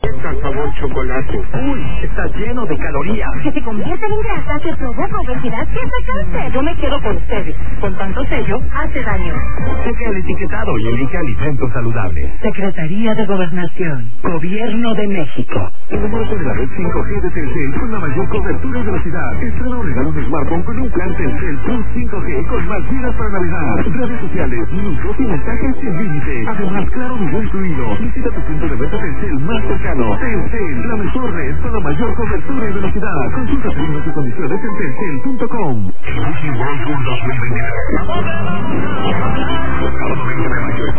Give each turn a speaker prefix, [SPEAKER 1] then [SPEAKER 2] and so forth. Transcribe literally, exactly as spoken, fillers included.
[SPEAKER 1] Está sabor chocolate.
[SPEAKER 2] Uy, está lleno de calorías.
[SPEAKER 3] Que se convierten en grasa, que provoca obesidad, que hace cáncer.
[SPEAKER 2] Yo me quedo con ustedes. Con tanto sello, hace daño.
[SPEAKER 4] Cheque el etiquetado y elige alimentos saludables.
[SPEAKER 5] Secretaría de Gobernación. Gobierno de México.
[SPEAKER 6] Enamórate de la red cinco G de Telcel con la mayor cobertura y velocidad. Estrena o regala un smartphone con un plan Telcel Plus cinco G con más vidas para Navidad. Redes sociales, minutos y mensajes sin límite. Además, claro, video incluido. Visita tu punto de venta Telcel más cercano. Telcel, la mejor red con la mayor cobertura y velocidad. Consulta términos y condiciones en telcel punto com.
[SPEAKER 4] El Wiki World Tour dos mil veintitrés. Sábado veinte de mayo.